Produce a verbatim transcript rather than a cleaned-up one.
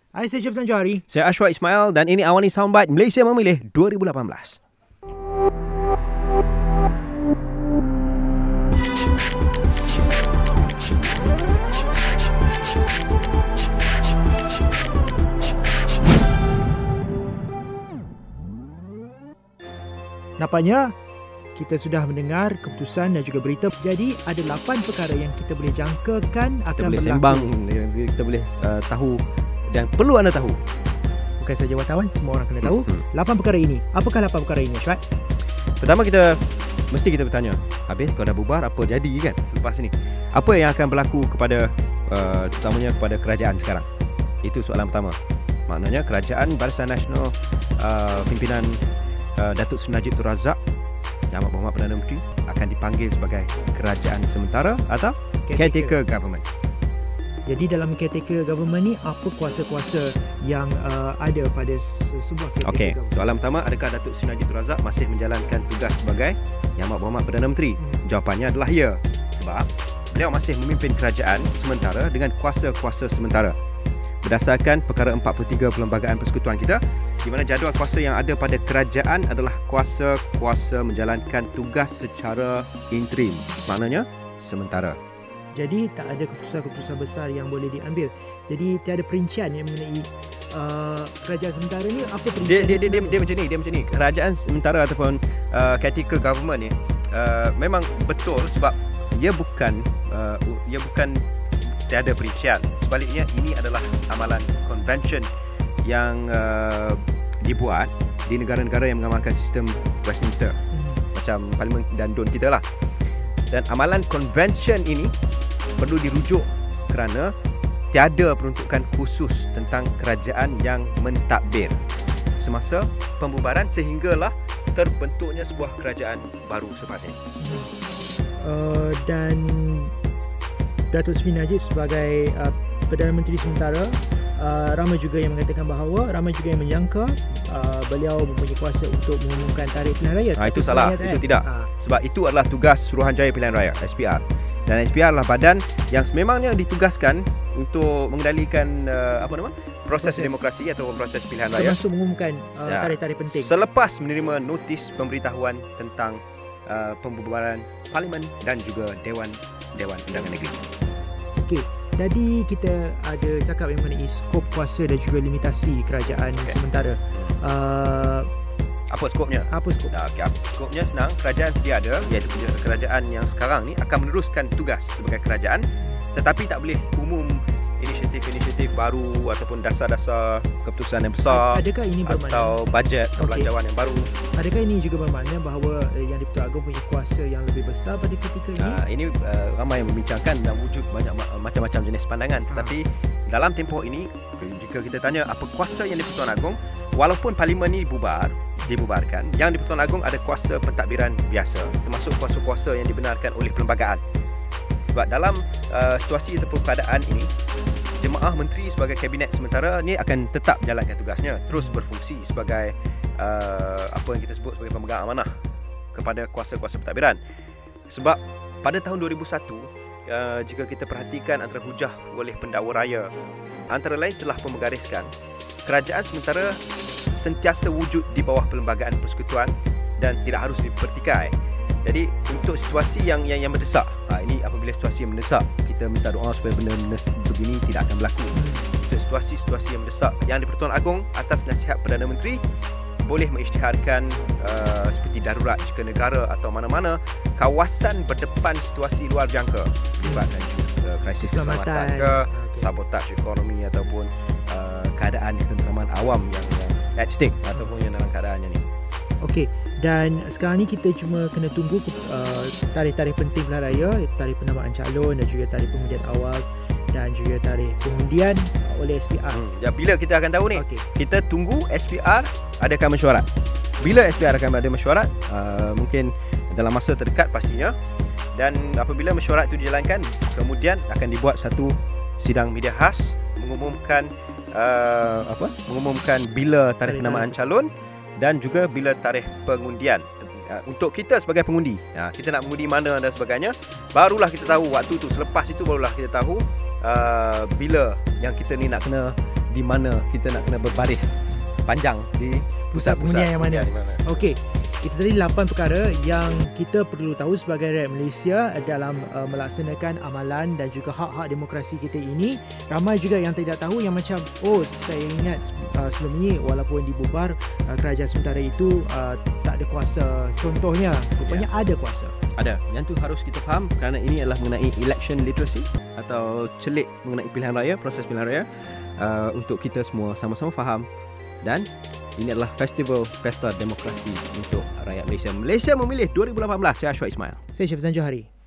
Hai, saya Syamsan Johari. Saya Ashwa Ismail dan ini Awani Soundbite Malaysia Memilih dua ribu lapan belas. Nampaknya kita sudah mendengar keputusan dan juga berita. Jadi ada lapan perkara yang kita boleh jangkakan akan Kita boleh berlaku. sembang, kita boleh uh, tahu dan perlu anda tahu. Bukan saja wartawan, semua orang kena tahu. Hmm. Lapan perkara ini. Apakah lapan perkara ini, Syed? Pertama kita mesti kita bertanya, habis kau dah bubar apa jadi kan selepas ini? Apa yang akan berlaku kepada uh, terutamanya kepada kerajaan sekarang? Itu soalan pertama. Maknanya kerajaan Barisan Nasional uh, pimpinan uh, Datuk Seri Najib Tun Razak Yang Amat Berhormat Perdana Menteri akan dipanggil sebagai kerajaan sementara atau caretaker government. Jadi dalam caretaker government ni, apa kuasa-kuasa yang uh, ada pada sebuah caretaker Okey, government? soalan pertama, adakah Datuk Seri Najib Tun Razak masih menjalankan tugas sebagai Yang Amat Berhormat Perdana Menteri? Hmm. Jawapannya adalah ya. Sebab beliau masih memimpin kerajaan sementara dengan kuasa-kuasa sementara. Berdasarkan perkara empat puluh tiga Perlembagaan Persekutuan kita, di mana jadual kuasa yang ada pada kerajaan adalah kuasa-kuasa menjalankan tugas secara interim. Maknanya sementara. Jadi tak ada keputusan-keputusan besar yang boleh diambil. Jadi tiada perincian yang mengenai uh, kerajaan sementara ni. Apa perincian Dia dia dia, dia, sebenarnya? dia macam ni, dia macam ni. Kerajaan sementara ataupun uh, caretaker government ni uh, memang betul sebab ia bukan uh, ia bukan tiada perincian. Sebaliknya ini adalah amalan convention yang uh, dibuat di negara-negara yang mengamalkan sistem Westminster, Hmm. macam Parlimen dan D U N kita lah. Dan amalan convention ini perlu dirujuk kerana tiada peruntukan khusus tentang kerajaan yang mentadbir semasa pembubaran sehinggalah terbentuknya sebuah kerajaan baru selepas ini. Uh, dan Datuk Seri Najib sebagai uh, Perdana Menteri sementara, uh, ramai juga yang mengatakan bahawa ramai juga yang menyangka uh, beliau mempunyai kuasa untuk mengumumkan tarikh pilihan raya. Ha, itu Tapi salah, sebenarnya itu tak, tidak. kan? Sebab itu adalah tugas Suruhanjaya Pilihan Raya S P R. Dan S P R adalah badan yang sememangnya ditugaskan untuk mengendalikan uh, apa nama? proses, Proses. demokrasi atau proses pilihan Ah, raya. termasuk mengumumkan uh, Ya. tarikh-tarikh penting. Selepas menerima notis pemberitahuan tentang uh, pembubaran Parlimen dan juga Dewan Dewan Undangan Negeri. Okey. Jadi kita ada cakap yang mengenai skop kuasa dan juga limitasi kerajaan Okey. sementara. Uh, Apa skopnya? apa skop? Nah, okay, skopnya senang. Kerajaan sedia ada, iaitu kerajaan yang sekarang ni akan meneruskan tugas sebagai kerajaan, tetapi tak boleh umum inisiatif-inisiatif baru ataupun dasar-dasar keputusan yang besar Adakah ini bermakna atau bajet atau Okey. belanjawan yang baru. Adakah ini juga bermakna bahawa eh, yang di-Pertuan Agong punya kuasa yang lebih besar pada ketika ini? Uh, ini uh, ramai yang membincangkan dan wujud banyak ma- macam-macam jenis pandangan, tetapi dalam tempoh ini jika kita tanya apa kuasa yang di-Pertuan Agong, walaupun parlimen ni bubar dibubarkan, yang di-Pertuan Agong ada kuasa pentadbiran biasa, termasuk kuasa-kuasa yang dibenarkan oleh perlembagaan. Sebab dalam uh, situasi ataupun keadaan ini, jemaah menteri sebagai kabinet sementara ni akan tetap jalankan tugasnya, terus berfungsi sebagai uh, apa yang kita sebut sebagai pemegang amanah kepada kuasa-kuasa pentadbiran. Sebab pada tahun dua ribu satu, uh, jika kita perhatikan antara hujah oleh pendakwa raya, antara lain telah memgariskan kerajaan sementara sentiasa wujud di bawah perlembagaan persekutuan dan tidak harus dipertikai. Jadi untuk situasi yang yang, yang mendesak, ha, ini apabila situasi yang mendesak, kita minta doa supaya benda-benda begini tidak akan berlaku. Untuk situasi-situasi yang mendesak, yang di-Pertuan Agong atas nasihat Perdana Menteri boleh mengisytiharkan uh, seperti darurat jika negara atau mana-mana kawasan berdepan situasi luar jangka melibatkan uh, krisis keselamatan Keselamatan. ke, Okey. sabotaj ekonomi ataupun uh, keadaan ketenteraman awam yang, yang at stake ataupun yang dalam keadaannya ni. Okey, dan sekarang ni kita cuma kena tunggu uh, tarikh-tarikh penting pilihan raya, tarikh penamaan calon dan juga tarikh pengundian awal dan juga tarikh pengundian oleh S P R. Hmm. Ya, bila kita akan tahu ni? Okey. Kita tunggu S P R adakan mesyuarat. Bila S P R akan ada mesyuarat, uh, mungkin dalam masa terdekat pastinya. Dan apabila mesyuarat itu dijalankan, kemudian akan dibuat satu sidang media khas mengumumkan uh, apa? Mengumumkan bila tarikh Tarikh penamaan calon dan juga bila tarikh pengundian. Uh, untuk kita sebagai pengundi, uh, kita nak mengundi mana dan sebagainya, barulah kita tahu waktu tu. Selepas itu barulah kita tahu uh, bila yang kita ni nak kena di mana kita nak kena berbaris panjang di pusat-pusat pengundian yang mana. di mana. Okey, itu tadi lapan perkara yang kita perlu tahu sebagai rakyat Malaysia dalam uh, melaksanakan amalan dan juga hak-hak demokrasi kita ini. Ramai juga yang tidak tahu, yang macam, oh saya ingat uh, sebelum ini walaupun dibubar uh, kerajaan sementara itu uh, tak ada kuasa. Contohnya, rupanya yeah. ada kuasa. Ada. Yang tu harus kita faham kerana ini adalah mengenai election literacy atau celik mengenai pilihan raya, proses pilihan raya, uh, untuk kita semua sama-sama faham. Dan ini adalah festival pesta demokrasi untuk rakyat Malaysia. Malaysia memilih dua ribu lapan belas. Saya Ashwa Ismail. Saya Syafizan Johari.